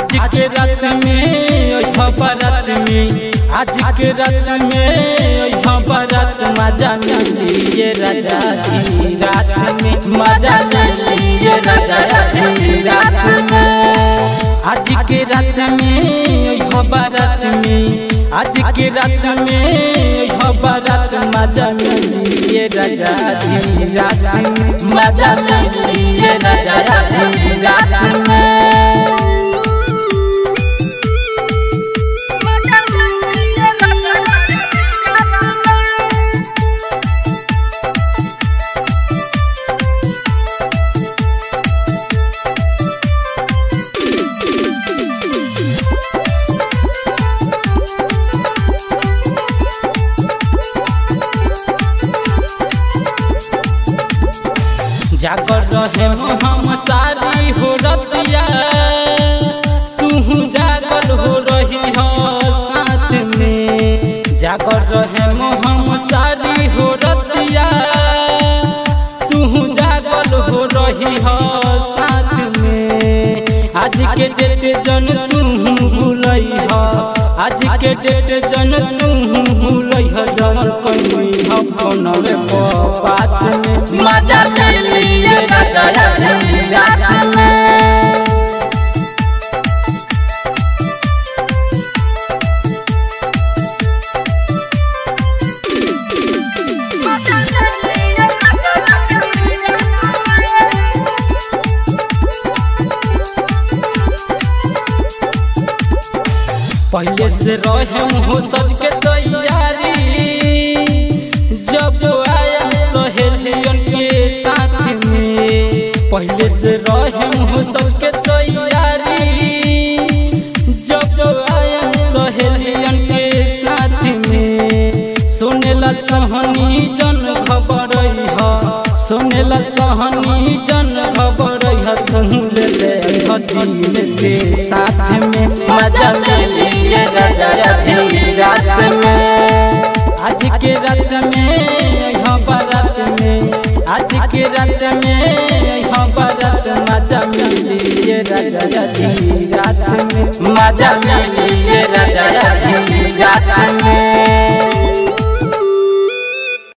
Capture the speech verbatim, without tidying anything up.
आज के रात में ओह बारात में आज के रात में ओह बारात मजा मिली ये राजा दी रात में मजा मिली ये राजा दी रात में आज के रात में ओह बारात में आज के रात में ओह बारात मजा मिली ये राजा दी रात में मजा मिली ये राजा दी रात में जागर रहे हम सारी हो रतिया तू जागल हो रही हो साथ में जागर रहे हम सारी हो रतिया तू जागल हो रही हो साथ में आज के डेट जन तू भूलई हो आज के डेट जन तू भूलई हो जन कोई हो फोनवे बात में मजा मिली ये राजा दी रात में पहले से रहे हो सज के तैयारी जब आया सहेलियन के साथ में पहले से रहे हो सज के तैयारी जब आया सहेलियन के साथ में सुनेला सहनी जन खबर हो सुनेला सहनी जन खबर हो तुम ले ले दिनेश के साथ में मजा मिली ये राजा दी रात में आज के रात में ओह बारात में आज के रात में ओह बारात मजा मिली ये राजा दी रात में मजा मिली ये राजा दी रात में।